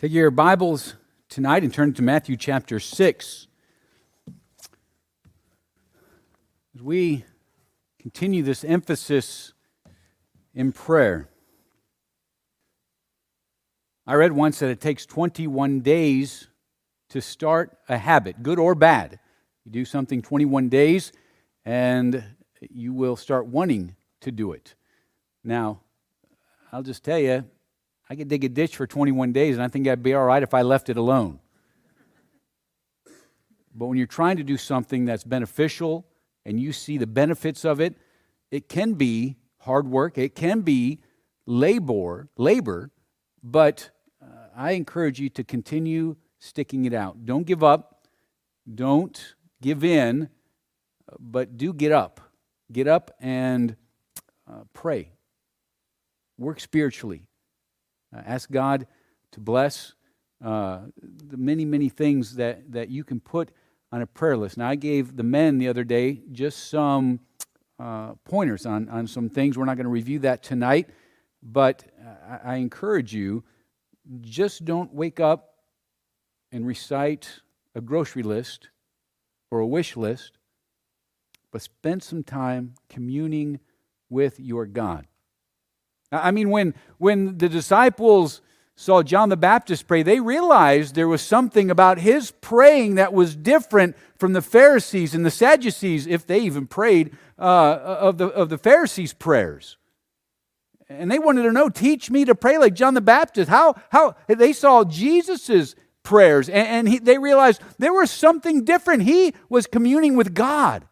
Take your Bibles tonight and turn to Matthew chapter 6. As we continue this emphasis in prayer, I read once that it takes 21 days to start a habit, good or bad. You do something 21 days and you will start wanting to do it. Now, I'll just tell you, I could dig a ditch for 21 days, and I think I'd be all right if I left it alone. But when you're trying to do something that's beneficial and you see the benefits of it, it can be hard work, it can be labor, but I encourage you to continue sticking it out. Don't give up, don't give in, but do get up. Get up and pray. Work spiritually. Ask God to bless the many things that you can put on a prayer list. Now, I gave the men the other day just some pointers on some things. We're not going to review that tonight, but I encourage you, just don't wake up and recite a grocery list or a wish list, but spend some time communing with your God. I mean, when the disciples saw John the Baptist pray, they realized there was something about his praying that was different from the Pharisees and the Sadducees, if they even prayed, of the Pharisees' prayers. And they wanted to know, teach me to pray like John the Baptist. How they saw Jesus' prayers, and they realized there was something different. He was communing with God.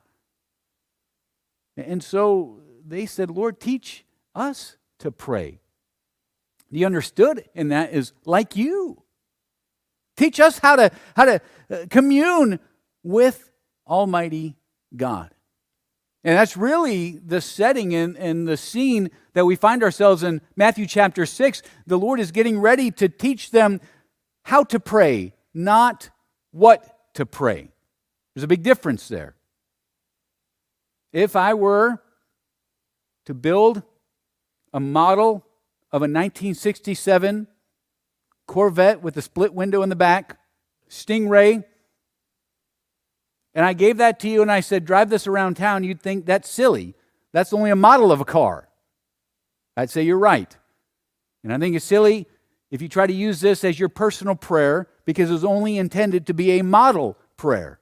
And so they said, Lord, teach us to pray. The understood in that is like you. Teach us how to commune with Almighty God. And that's really the setting and the scene that we find ourselves in Matthew chapter 6. The Lord is getting ready to teach them how to pray, not what to pray. There's a big difference there. If I were to build a model of a 1967 Corvette with a split window in the back, Stingray, and I gave that to you and I said, drive this around town, you'd think that's silly. That's only a model of a car. I'd say you're right. And I think it's silly if you try to use this as your personal prayer because it's only intended to be a model prayer.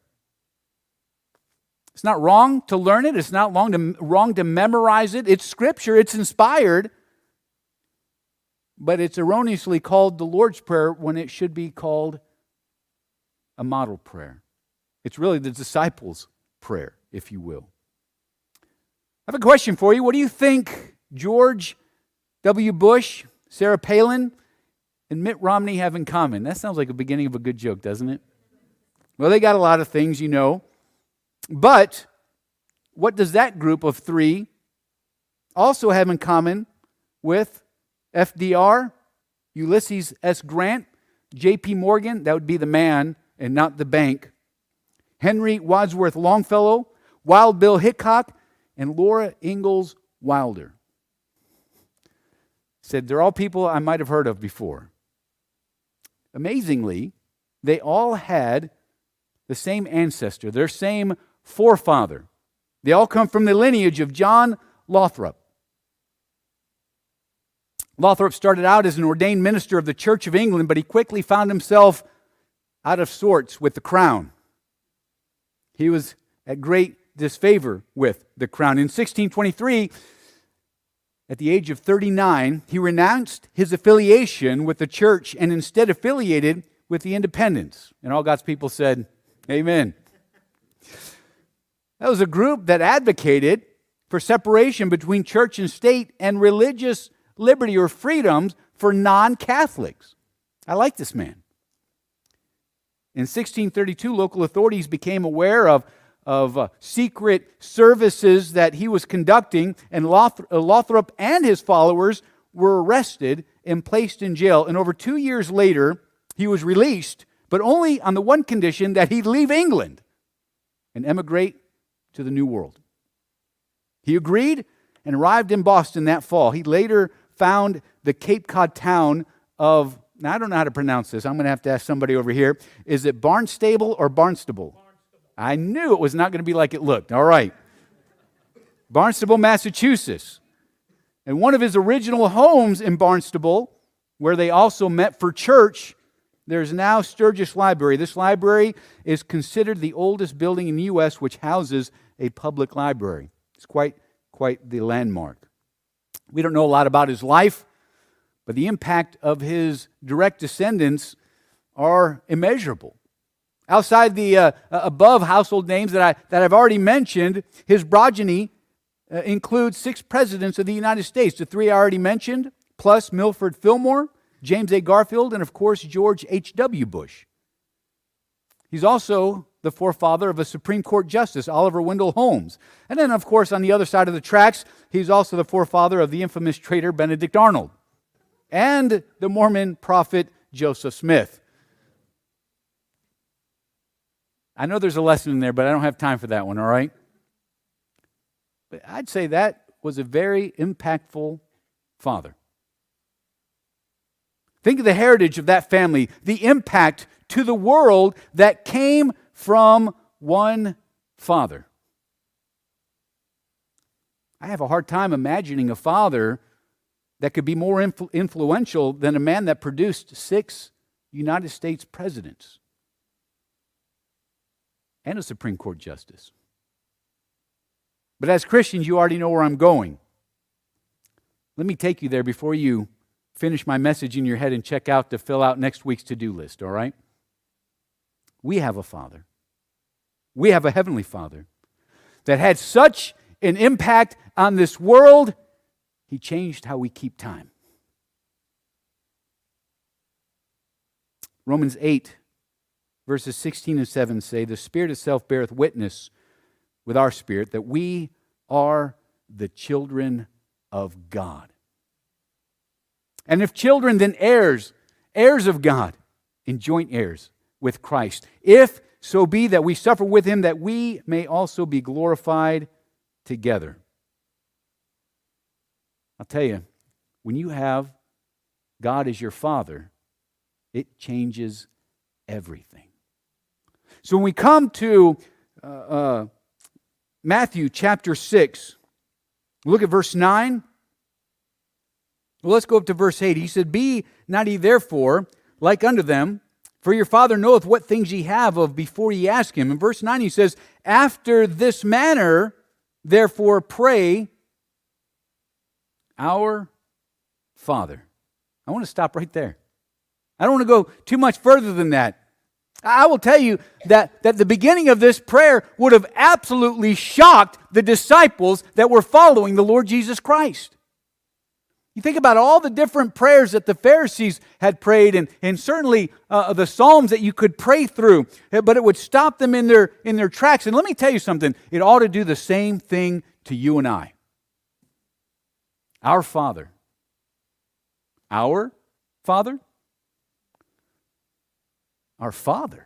It's not wrong to learn it. It's not wrong to memorize it. It's Scripture. It's inspired. But it's erroneously called the Lord's Prayer when it should be called a model prayer. It's really the disciples' prayer, if you will. I have a question for you. What do you think George W. Bush, Sarah Palin, and Mitt Romney have in common? That sounds like the beginning of a good joke, doesn't it? Well, they got a lot of things, you know. But what does that group of three also have in common with FDR, Ulysses S. Grant, J.P. Morgan, that would be the man and not the bank, Henry Wadsworth Longfellow, Wild Bill Hickok, and Laura Ingalls Wilder? Said they're all people I might have heard of before. Amazingly, they all had the same ancestor, their same forefather. They all come from the lineage of John Lothrop. Lothrop started out as an ordained minister of the Church of England, but he quickly found himself out of sorts with the crown. He was at great disfavor with the crown. In 1623, at the age of 39, he renounced his affiliation with the church and instead affiliated with the Independents. And all God's people said, amen. That was a group that advocated for separation between church and state and religious liberty or freedoms for non-Catholics. I like this man. In 1632, local authorities became aware of secret services that he was conducting, and Lothrop and his followers were arrested and placed in jail. And over 2 years later, he was released, but only on the one condition that he'd leave England and emigrate to the New World. He agreed and arrived in Boston that fall. He later found the Cape Cod town of Now, I don't know how to pronounce this. I'm going to have to ask somebody over here. Is it Barnstable or Barnstable? I knew it was not going to be like it looked. All right. Barnstable, Massachusetts. And one of his original homes in Barnstable, where they also met for church, there's now Sturgis Library. This library is considered the oldest building in the U.S. which houses a public library. It's quite the landmark. We don't know a lot about his life, but the impact of his direct descendants are immeasurable. Outside the above household names that I've already mentioned, his progeny includes 6 presidents of the United States. The 3 I already mentioned, plus Milford Fillmore, James A. Garfield, and of course George H.W. Bush. He's also the forefather of a Supreme Court Justice, Oliver Wendell Holmes. And then, of course, on the other side of the tracks, he's also the forefather of the infamous traitor Benedict Arnold and the Mormon prophet Joseph Smith. I know there's a lesson in there, but I don't have time for that one, all right? But I'd say that was a very impactful father. Think of the heritage of that family, the impact to the world that came from one father. I have a hard time imagining a father that could be more influential than a man that produced 6 United States presidents and a Supreme Court justice. But as Christians, you already know where I'm going. Let me take you there before you finish my message in your head and check out to fill out next week's to-do list, all right? We have a Father. We have a Heavenly Father that had such an impact on this world, He changed how we keep time. Romans 8, verses 16 and 7 say, "The Spirit itself beareth witness with our spirit that we are the children of God. And if children, then heirs, heirs of God, and joint heirs with Christ. If so be that we suffer with Him, that we may also be glorified together." I'll tell you, when you have God as your Father, it changes everything. So when we come to Matthew chapter 6, look at verse 9. Well, let's go up to verse 8. He said, "Be not ye therefore like unto them, for your Father knoweth what things ye have of before ye ask Him." In verse 9 he says, "After this manner, therefore pray, our Father." I want to stop right there. I don't want to go too much further than that. I will tell you that the beginning of this prayer would have absolutely shocked the disciples that were following the Lord Jesus Christ. You think about all the different prayers that the Pharisees had prayed, and certainly the Psalms that you could pray through, but it would stop them in their tracks. And let me tell you something, it ought to do the same thing to you and I. Our Father. Our Father? Our Father.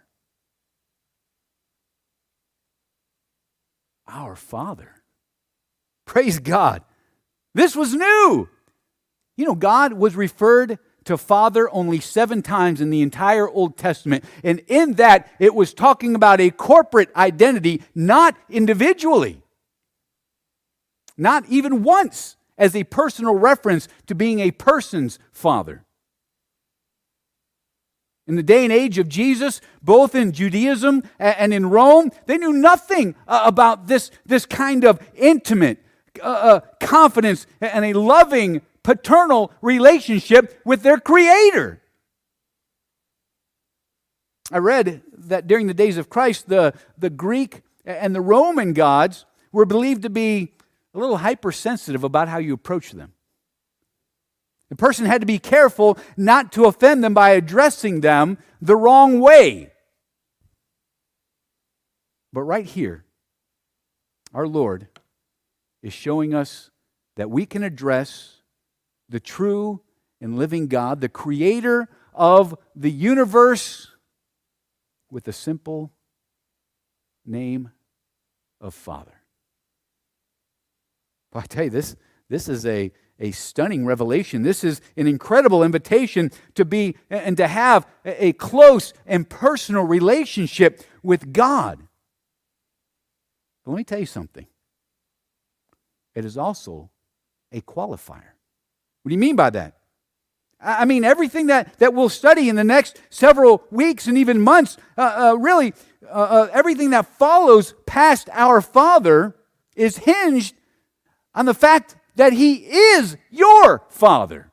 Our Father. Praise God. This was new. You know, God was referred to Father only 7 times in the entire Old Testament. And in that, it was talking about a corporate identity, not individually. Not even once as a personal reference to being a person's father. In the day and age of Jesus, both in Judaism and in Rome, they knew nothing about this kind of intimate confidence and a loving paternal relationship with their Creator. I read that during the days of Christ, the Greek and the Roman gods were believed to be a little hypersensitive about how you approach them. The person had to be careful not to offend them by addressing them the wrong way. But right here, our Lord is showing us that we can address the true and living God, the Creator of the universe, with the simple name of Father. Well, I tell you, this is a a stunning revelation. This is an incredible invitation to be and to have a close and personal relationship with God. But let me tell you something. It is also a qualifier. What do you mean by that? I mean, everything that we'll study in the next several weeks and even months, everything that follows past our Father is hinged on the fact that He is your Father.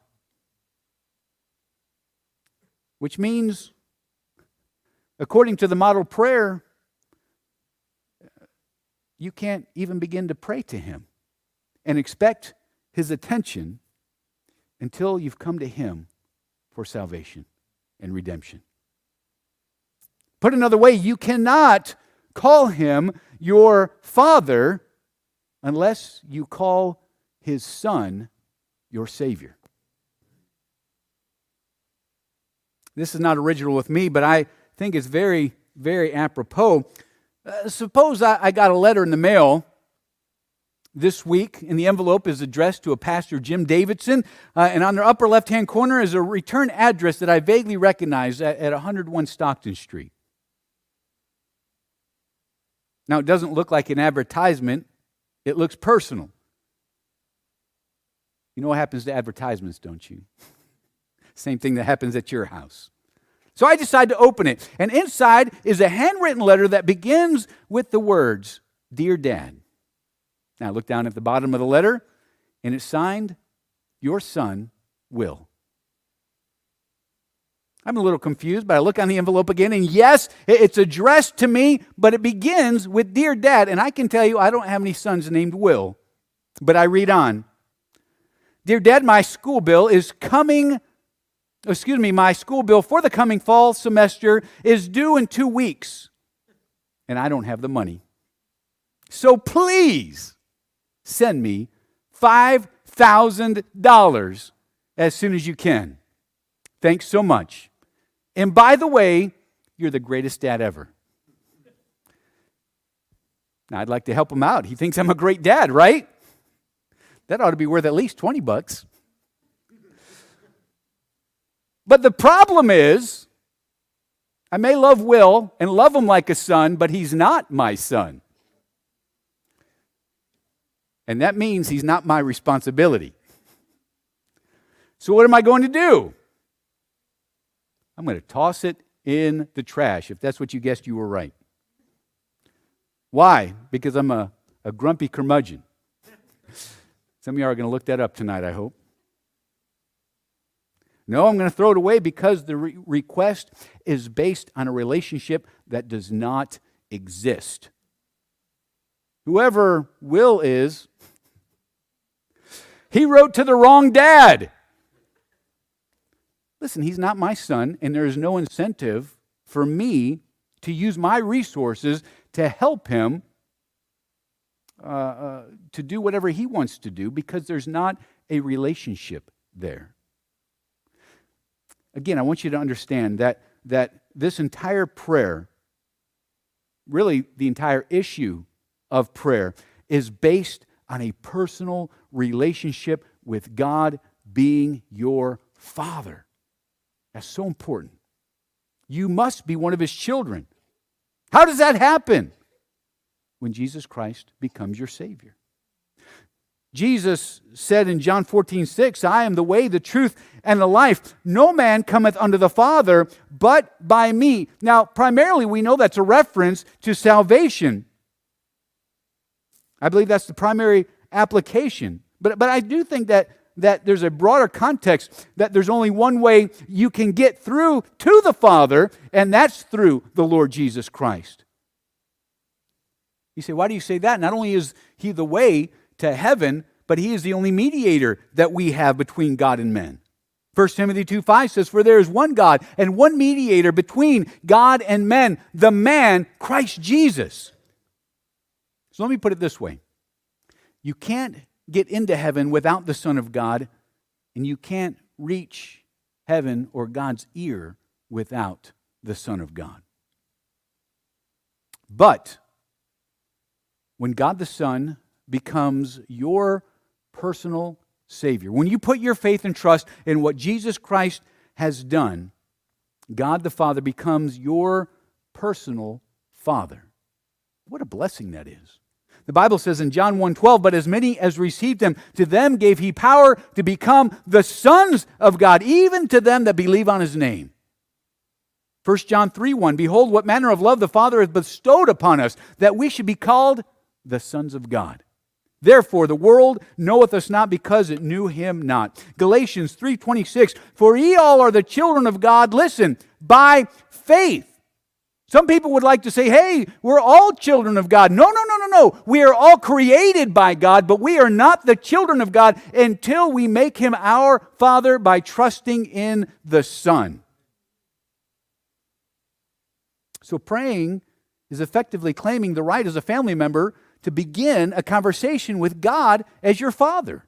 Which means, according to the model prayer, you can't even begin to pray to Him and expect His attention until you've come to Him for salvation and redemption. Put another way, you cannot call Him your Father unless you call His Son your Savior. This is not original with me, but I think it's very, very apropos. Suppose I got a letter in the mail this week, and the envelope is addressed to a pastor, Jim Davidson, and on the upper left-hand corner is a return address that I vaguely recognize at 101 Stockton Street. Now, it doesn't look like an advertisement. It looks personal. You know what happens to advertisements, don't you? Same thing that happens at your house. So I decide to open it, and inside is a handwritten letter that begins with the words, "Dear Dad." Now I look down at the bottom of the letter, and it's signed, "Your son, Will." I'm a little confused, but I look on the envelope again, and yes, it's addressed to me, but it begins with "Dear Dad," and I can tell you I don't have any sons named Will, but I read on. "Dear Dad, my school bill for the coming fall semester is due in 2 weeks, and I don't have the money. So please send me $5,000 as soon as you can. Thanks so much. And by the way, you're the greatest dad ever." Now, I'd like to help him out. He thinks I'm a great dad, right? That ought to be worth at least $20. But the problem is, I may love Will and love him like a son, but he's not my son. And that means he's not my responsibility. So what am I going to do? I'm going to toss it in the trash, if that's what you guessed. You were right. Why? Because I'm a grumpy curmudgeon. Some of you are going to look that up tonight, I hope. No, I'm going to throw it away because the request is based on a relationship that does not exist. Whoever Will is, he wrote to the wrong dad. Listen, he's not my son, and there is no incentive for me to use my resources to help him to do whatever he wants to do because there's not a relationship there. Again, I want you to understand that this entire prayer, really the entire issue of prayer, is based on a personal relationship with God being your Father. That's so important. You must be one of His children. How does that happen? When Jesus Christ becomes your Savior. Jesus said in John 14:6, "I am the way, the truth, and the life. No man cometh unto the Father but by me." Now, primarily we know that's a reference to salvation. I believe that's the primary application. But I do think that there's a broader context, that there's only one way you can get through to the Father, and that's through the Lord Jesus Christ. You say, why do you say that? Not only is He the way to heaven, but He is the only mediator that we have between God and men. 1 Timothy 2:5 says, "For there is one God and one mediator between God and men, the man, Christ Jesus." So let me put it this way. You can't get into heaven without the Son of God, and you can't reach heaven or God's ear without the Son of God. But when God the Son becomes your personal Savior. When you put your faith and trust in what Jesus Christ has done, God the Father becomes your personal Father. What a blessing that is. The Bible says in John 1:12, "But as many as received him, to them gave he power to become the sons of God, even to them that believe on his name." 1 John 3:1, "Behold, what manner of love the Father has bestowed upon us, that we should be called the sons of God. Therefore the world knoweth us not, because it knew him not." Galatians 3:26, "For ye all are the children of God," listen, "by faith." Some people would like to say, hey, we're all children of God. No. We are all created by God, but we are not the children of God until we make him our Father by trusting in the Son. So praying is effectively claiming the right as a family member to begin a conversation with God as your Father.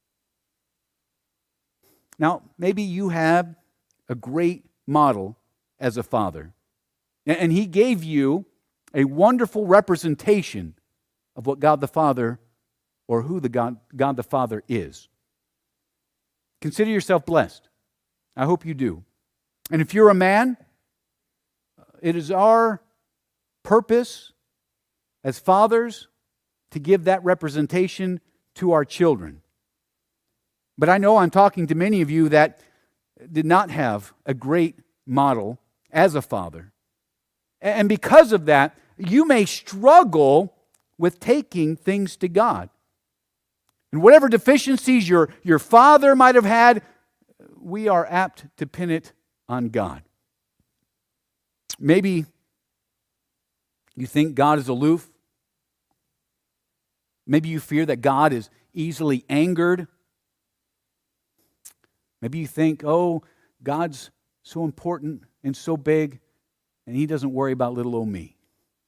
Now, maybe you have a great model as a father, and he gave you a wonderful representation of what God the Father, or who the God the Father is. Consider yourself blessed. I hope you do. And if you're a man, it is our purpose as fathers to give that representation to our children. But I know I'm talking to many of you that did not have a great model as a father. And because of that, you may struggle with taking things to God. And whatever deficiencies your father might have had, we are apt to pin it on God. Maybe you think God is aloof. Maybe you fear that God is easily angered. Maybe you think, oh, God's so important and so big, and he doesn't worry about little old me.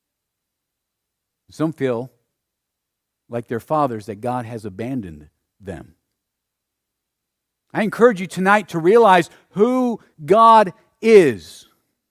Some feel like their fathers, that God has abandoned them. I encourage you tonight to realize who God is.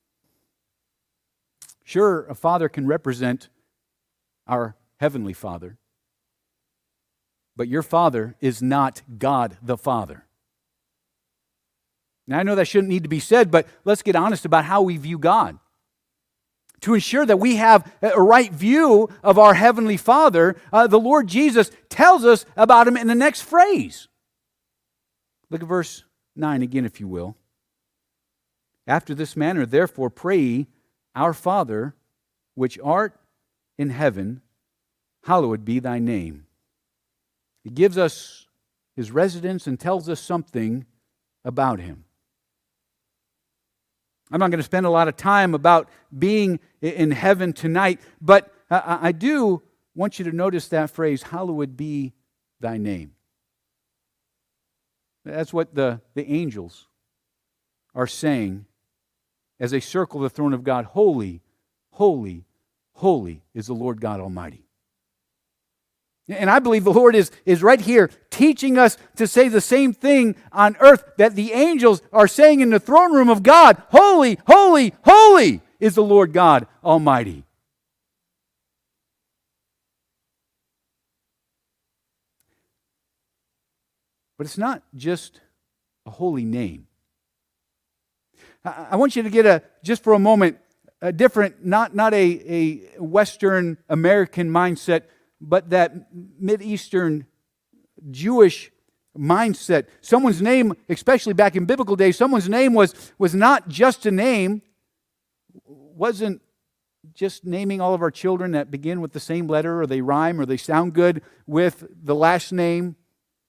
Sure, a father can represent our heavenly Father, but your father is not God the Father. Now, I know that shouldn't need to be said, but let's get honest about how we view God. To ensure that we have a right view of our Heavenly Father, the Lord Jesus tells us about him in the next phrase. Look at verse 9 again, if you will. "After this manner, therefore, pray ye, Our Father, which art in heaven, hallowed be thy name." He gives us his residence and tells us something about him. I'm not going to spend a lot of time about being in heaven tonight, but I do want you to notice that phrase, "hallowed be thy name." That's what the angels are saying as they circle the throne of God. Holy, holy, holy is the Lord God Almighty. And I believe the Lord is right here teaching us to say the same thing on earth that the angels are saying in the throne room of God. Holy, holy, holy is the Lord God Almighty. But it's not just a holy name. I want you to get just for a moment, a different, not a Western American mindset, but that Mideastern Jewish mindset. Someone's name, especially back in biblical days, someone's name was not just a name, wasn't just naming all of our children that begin with the same letter, or they rhyme, or they sound good with the last name.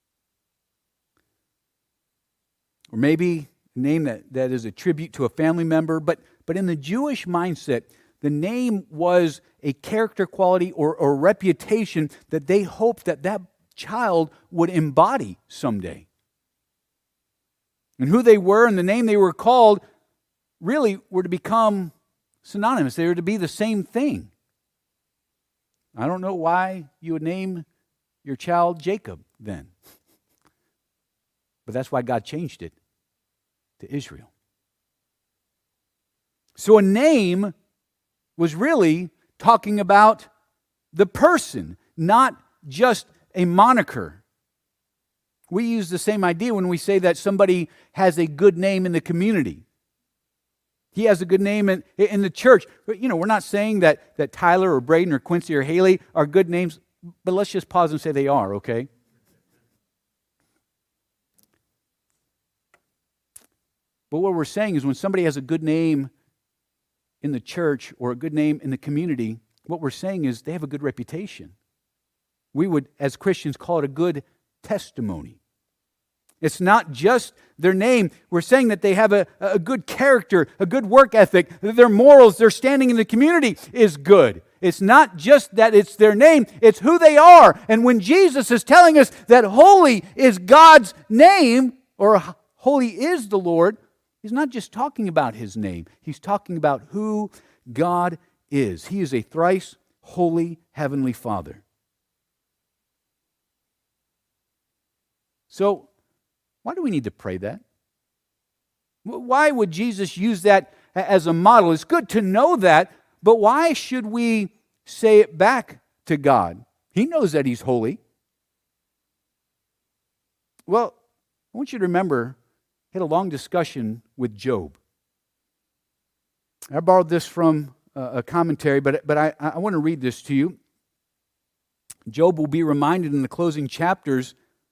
Or maybe a name that is a tribute to a family member. But in the Jewish mindset, the name was a character quality or reputation that they hoped that child would embody someday. And who they were and the name they were called really were to become synonymous. They were to be the same thing. I don't know why you would name your child Jacob then. But that's why God changed it to Israel. So a name was really talking about the person, not just a moniker. We use the same idea when we say that somebody has a good name in the community. He has a good name in the church. But, we're not saying that Tyler or Braden or Quincy or Haley are good names, but let's just pause and say they are, okay? But what we're saying is when somebody has a good name in the church or a good name in the community, what we're saying is they have a good reputation. We would, as Christians, call it a good testimony. It's not just their name. We're saying that they have a good character, a good work ethic, their morals, their standing in the community is good. It's not just that it's their name, it's who they are. And when Jesus is telling us that holy is God's name, or holy is the Lord, He's not just talking about His name. He's talking about who God is. He is a thrice holy Heavenly Father. So, why do we need to pray that? Why would Jesus use that as a model? It's good to know that, but why should we say it back to God? He knows that He's holy. Well, I want you to remember, I had a long discussion with Job. I borrowed this from a commentary, but I want to read this to you. Job will be reminded in the closing chapters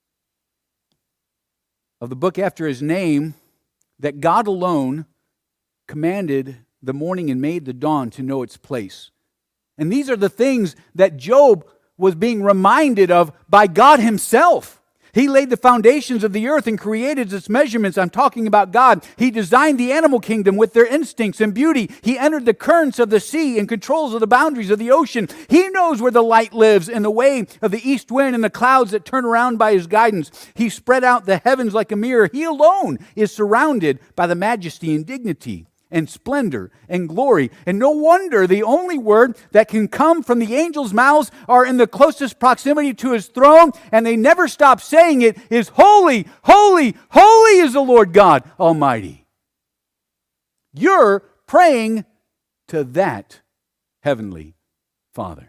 of the book after his name that God alone commanded the morning and made the dawn to know its place. And these are the things that Job was being reminded of by God Himself. He laid the foundations of the earth and created its measurements. I'm talking about God. He designed the animal kingdom with their instincts and beauty. He entered the currents of the sea and controls of the boundaries of the ocean. He knows where the light lives in the way of the east wind and the clouds that turn around by His guidance. He spread out the heavens like a mirror. He alone is surrounded by the majesty and dignity and splendor and glory. And no wonder the only word that can come from the angels' mouths are in the closest proximity to His throne, and they never stop saying it, is holy, holy, holy is the Lord God Almighty. You're praying to that Heavenly Father.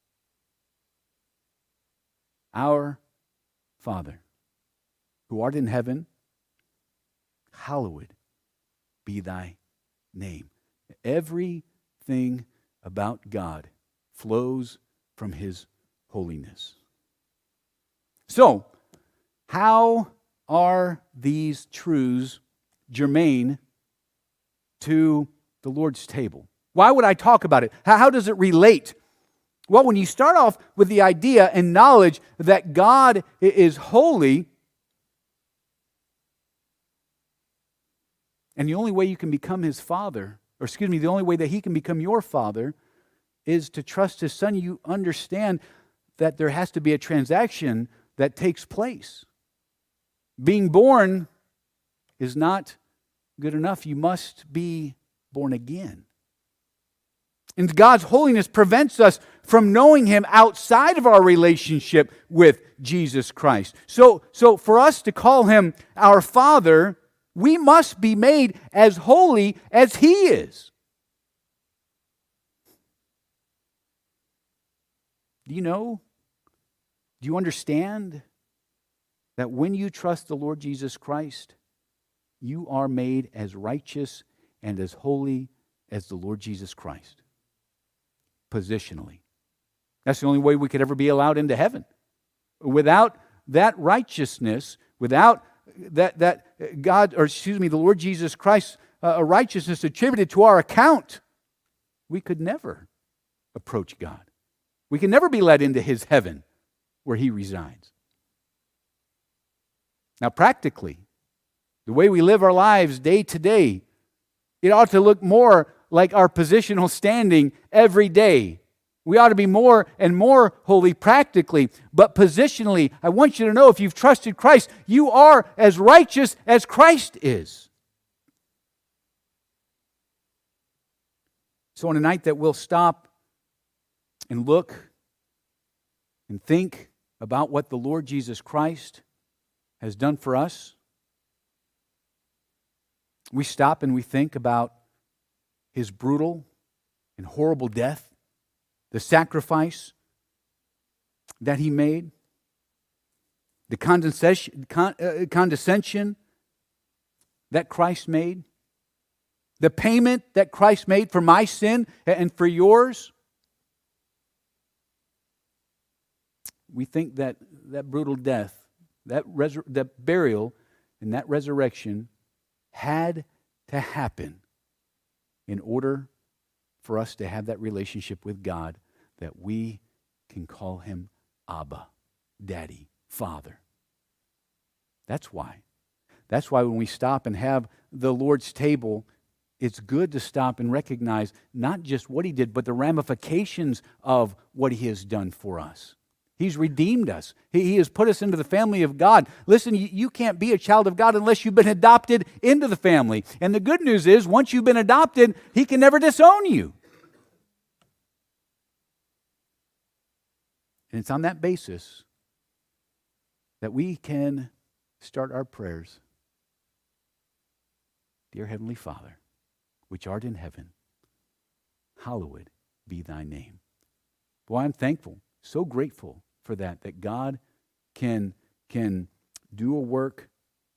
Our Father, who art in heaven, hallowed be thy name. Everything about God flows from His holiness. So, how are these truths germane to the Lord's table? Why would I talk about it? How does it relate? Well, when you start off with the idea and knowledge that God is holy, and the only way you can become His Father, the only way that He can become your Father is to trust His Son. You understand that there has to be a transaction that takes place. Being born is not good enough. You must be born again. And God's holiness prevents us from knowing Him outside of our relationship with Jesus Christ. So for us to call Him our Father, we must be made as holy as He is. Do you know? Do you understand that when you trust the Lord Jesus Christ, you are made as righteous and as holy as the Lord Jesus Christ? Positionally. That's the only way we could ever be allowed into heaven. Without that righteousness, without the Lord Jesus Christ's righteousness attributed to our account, we could never approach God. We can never be led into His heaven where He resides. Now, practically, the way we live our lives day to day, it ought to look more like our positional standing every day. We ought to be more and more holy practically, but positionally, I want you to know if you've trusted Christ, you are as righteous as Christ is. So on a night that we'll stop and look and think about what the Lord Jesus Christ has done for us, we stop and we think about His brutal and horrible death, the sacrifice that He made. the condescension that Christ made, the payment that Christ made for my sin and for yours. We think that brutal death, that burial, and that resurrection had to happen in order for us to have that relationship with God that we can call Him Abba, Daddy, Father. That's why. That's why when we stop and have the Lord's table, it's good to stop and recognize not just what He did, but the ramifications of what He has done for us. He's redeemed us. He has put us into the family of God. Listen, you can't be a child of God unless you've been adopted into the family. And the good news is, once you've been adopted, He can never disown you. And it's on that basis that we can start our prayers. Dear Heavenly Father, which art in heaven, hallowed be thy name. Boy, I'm thankful, so grateful for that God can do a work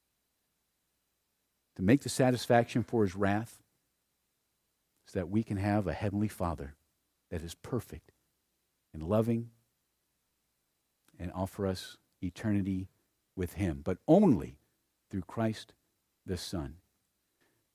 to make the satisfaction for His wrath so that we can have a Heavenly Father that is perfect and loving and offer us eternity with Him, but only through Christ the Son.